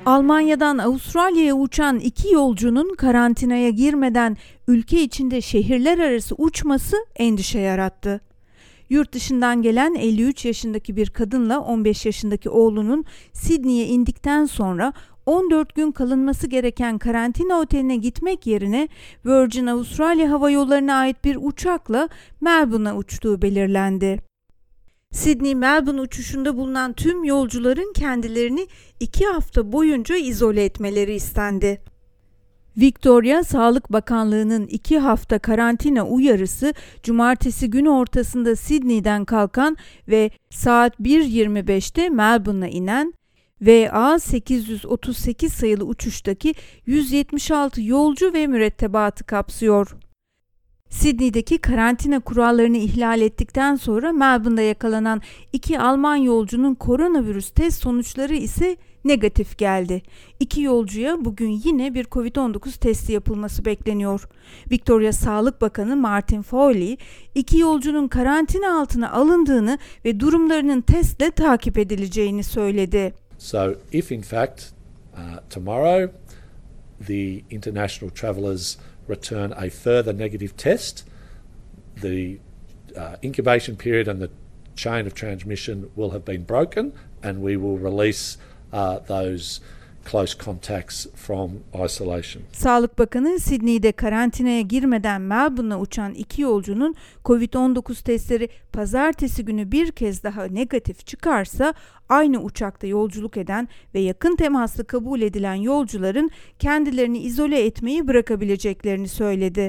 Almanya'dan Avustralya'ya uçan 2 yolcunun karantinaya girmeden ülke içinde şehirler arası uçması endişe yarattı. Yurt dışından gelen 53 yaşındaki bir kadınla 15 yaşındaki oğlunun Sydney'e indikten sonra 14 gün kalınması gereken karantina oteline gitmek yerine Virgin Australia Hava Yolları'na ait bir uçakla Melbourne'a uçtuğu belirlendi. Sydney-Melbourne uçuşunda bulunan tüm yolcuların kendilerini 2 hafta boyunca izole etmeleri istendi. Victoria Sağlık Bakanlığı'nın 2 hafta karantina uyarısı cumartesi gün ortasında Sydney'den kalkan ve saat 1.25'te Melbourne'a inen VA 838 sayılı uçuştaki 176 yolcu ve mürettebatı kapsıyor. Sydney'deki karantina kurallarını ihlal ettikten sonra Melbourne'da yakalanan 2 Alman yolcunun koronavirüs test sonuçları ise negatif geldi. 2 yolcuya bugün yine bir COVID-19 testi yapılması bekleniyor. Victoria Sağlık Bakanı Martin Foley, 2 yolcunun karantina altına alındığını ve durumlarının testle takip edileceğini söyledi. So if in fact tomorrow the international travellers return a further negative test, the incubation period and the chain of transmission will have been broken and we will release those close contacts from isolation. Sağlık Bakanı Sydney'de karantinaya girmeden Melbourne'a uçan 2 yolcunun COVID-19 testleri pazartesi günü bir kez daha negatif çıkarsa aynı uçakta yolculuk eden ve yakın temaslı kabul edilen yolcuların kendilerini izole etmeyi bırakabileceklerini söyledi.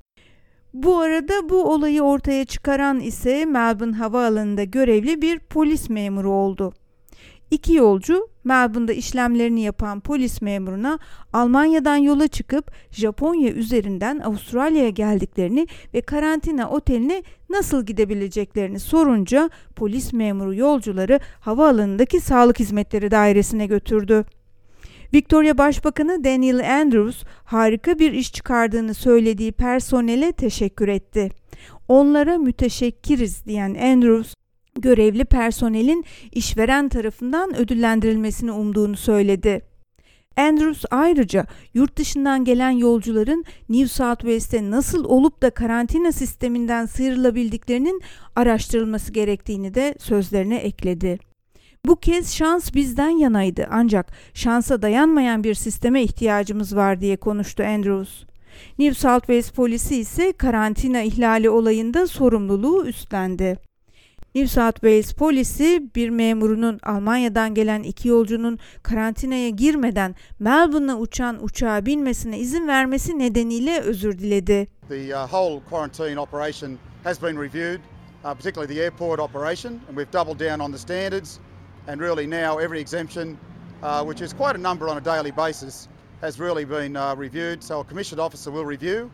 Bu arada bu olayı ortaya çıkaran ise Melbourne Havaalanı'nda görevli bir polis memuru oldu. 2 yolcu Melbourne'da işlemlerini yapan polis memuruna Almanya'dan yola çıkıp Japonya üzerinden Avustralya'ya geldiklerini ve karantina oteline nasıl gidebileceklerini sorunca polis memuru yolcuları havaalanındaki sağlık hizmetleri dairesine götürdü. Victoria Başbakanı Daniel Andrews harika bir iş çıkardığını söylediği personele teşekkür etti. Onlara müteşekkiriz diyen Andrews, görevli personelin işveren tarafından ödüllendirilmesini umduğunu söyledi. Andrews ayrıca yurt dışından gelen yolcuların New South Wales'te nasıl olup da karantina sisteminden sıyrılabildiklerinin araştırılması gerektiğini de sözlerine ekledi. Bu kez şans bizden yanaydı ancak şansa dayanmayan bir sisteme ihtiyacımız var diye konuştu Andrews. New South Wales polisi ise karantina ihlali olayında sorumluluğu üstlendi. New South Wales polisi bir memurunun Almanya'dan gelen 2 yolcunun karantinaya girmeden Melbourne'a uçan uçağa binmesine izin vermesi nedeniyle özür diledi. The whole quarantine operation has been reviewed, particularly the airport operation, and we've doubled down on the standards, and really now every exemption, which is quite a number on a daily basis, has really been reviewed. So a commissioned officer will review.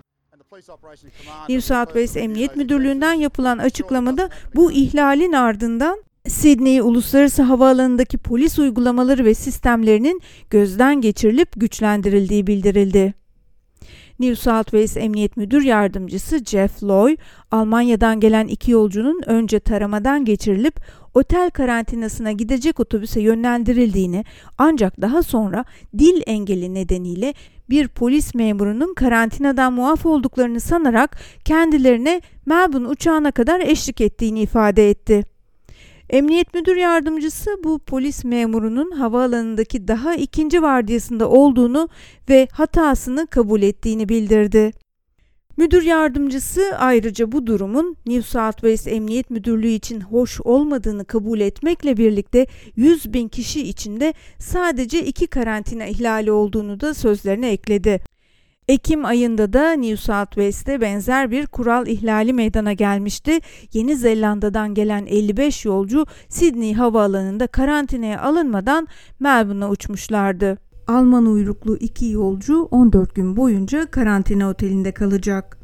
New South Wales Emniyet Müdürlüğü'nden yapılan açıklamada bu ihlalin ardından Sydney Uluslararası Havaalanı'ndaki polis uygulamaları ve sistemlerinin gözden geçirilip güçlendirildiği bildirildi. New South Wales Emniyet Müdür Yardımcısı Jeff Loy, Almanya'dan gelen 2 yolcunun önce taramadan geçirilip otel karantinasına gidecek otobüse yönlendirildiğini ancak daha sonra dil engeli nedeniyle bir polis memurunun karantinadan muaf olduklarını sanarak kendilerine Melbourne uçağına kadar eşlik ettiğini ifade etti. Emniyet Müdür Yardımcısı bu polis memurunun havaalanındaki daha 2. vardiyasında olduğunu ve hatasını kabul ettiğini bildirdi. Müdür yardımcısı ayrıca bu durumun New South Wales Emniyet Müdürlüğü için hoş olmadığını kabul etmekle birlikte 100.000 kişi içinde sadece 2 karantina ihlali olduğunu da sözlerine ekledi. Ekim ayında da New South Wales'te benzer bir kural ihlali meydana gelmişti. Yeni Zelanda'dan gelen 55 yolcu Sydney Havaalanı'nda karantinaya alınmadan Melbourne'a uçmuşlardı. Alman uyruklu 2 yolcu 14 gün boyunca karantina otelinde kalacak.